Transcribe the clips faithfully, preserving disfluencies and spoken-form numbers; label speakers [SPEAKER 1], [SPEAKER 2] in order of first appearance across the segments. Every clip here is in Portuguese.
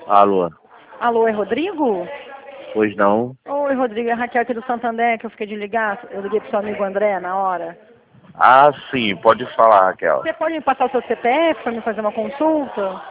[SPEAKER 1] Alô?
[SPEAKER 2] Alô, é Rodrigo?
[SPEAKER 1] Pois não?
[SPEAKER 2] Oi, Rodrigo, é a Raquel aqui do Santander, que eu fiquei de ligar. Eu liguei pro seu amigo André na hora.
[SPEAKER 1] Ah, sim, pode falar, Raquel.
[SPEAKER 2] Você pode me passar o seu C P F para me fazer uma consulta?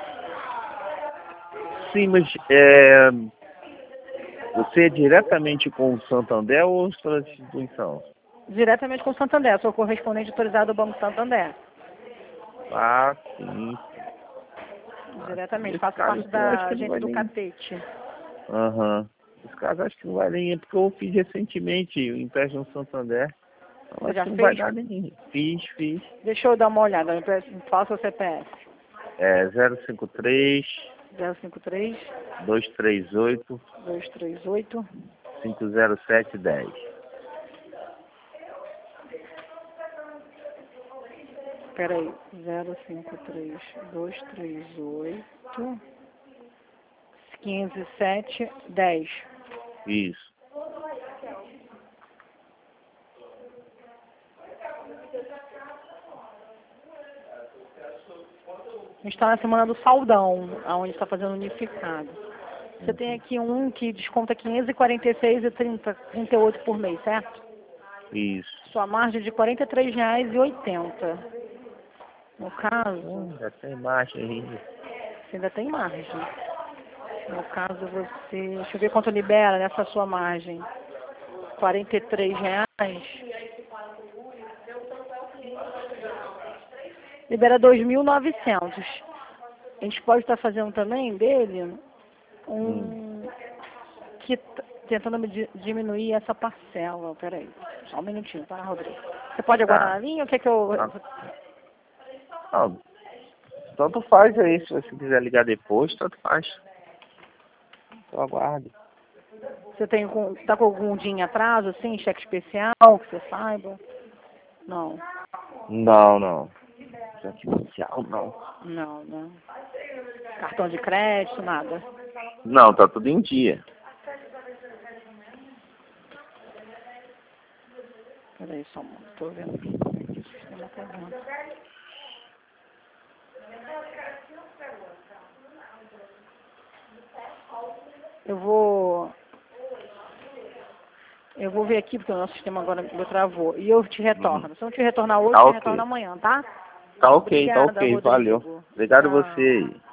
[SPEAKER 1] Sim, mas é, você é diretamente com o Santander ou outra instituição?
[SPEAKER 2] Diretamente com o Santander, sou correspondente autorizado do Banco Santander.
[SPEAKER 1] Ah, sim.
[SPEAKER 2] Diretamente,
[SPEAKER 1] Esse
[SPEAKER 2] faço
[SPEAKER 1] caso
[SPEAKER 2] parte
[SPEAKER 1] eu acho
[SPEAKER 2] da
[SPEAKER 1] que não
[SPEAKER 2] agência
[SPEAKER 1] vai
[SPEAKER 2] do
[SPEAKER 1] nem...
[SPEAKER 2] Catete.
[SPEAKER 1] Aham. Esse caso acho que não vai nem... É porque eu fiz recentemente o empréstimo no Santander. Então
[SPEAKER 2] Você
[SPEAKER 1] acho
[SPEAKER 2] já
[SPEAKER 1] que não vai
[SPEAKER 2] fez?
[SPEAKER 1] dar nem... Fiz, fiz.
[SPEAKER 2] Deixa eu dar uma olhada, me passa o C P F.
[SPEAKER 1] É zero cinco três,
[SPEAKER 2] zero cinco três,
[SPEAKER 1] dois três oito,
[SPEAKER 2] dois três oito.
[SPEAKER 1] cinco zero sete um zero.
[SPEAKER 2] Peraí, zero cinco três, dois três oito, quinze sete dez.
[SPEAKER 1] Isso.
[SPEAKER 2] A gente está na semana do saldão, onde está fazendo unificado. Você tem aqui um que desconta quinhentos e quarenta e seis reais e trinta e oito por mês, certo?
[SPEAKER 1] Isso.
[SPEAKER 2] Sua margem é de quarenta e três reais e oitenta. No caso,
[SPEAKER 1] Hum, já tem margem ainda.
[SPEAKER 2] você ainda tem margem. No caso, você... Deixa eu ver quanto libera nessa sua margem. quarenta e três reais. Libera dois mil e novecentos. A gente pode estar fazendo também dele um...
[SPEAKER 1] Hum.
[SPEAKER 2] que t- tentando di- diminuir essa parcela. Peraí, só um minutinho, tá, Rodrigo? Você pode aguardar
[SPEAKER 1] Tá.
[SPEAKER 2] na linha ou quer que eu...
[SPEAKER 1] Ah, não, tanto faz aí, se você quiser ligar depois, tanto faz. Eu aguardo.
[SPEAKER 2] Você tem com, tá com algum dia em atraso, assim, cheque especial, que você saiba? Não,
[SPEAKER 1] Não, não. Cheque especial, não.
[SPEAKER 2] não, não. Cartão de crédito, nada.
[SPEAKER 1] Não, tá tudo em dia.
[SPEAKER 2] Peraí, só um momento, tô vendo aqui como é que o sistema tá dando. Eu vou... Eu vou ver aqui, porque o nosso sistema agora me travou. E eu te retorno.
[SPEAKER 1] Hum.
[SPEAKER 2] Se eu não te retornar hoje,
[SPEAKER 1] Tá
[SPEAKER 2] eu te
[SPEAKER 1] ok.
[SPEAKER 2] retorno amanhã, tá?
[SPEAKER 1] Tá ok, tá
[SPEAKER 2] Obrigada,
[SPEAKER 1] ok,
[SPEAKER 2] Rodrigo.
[SPEAKER 1] valeu. Obrigado a você
[SPEAKER 2] Tchau.
[SPEAKER 1] aí.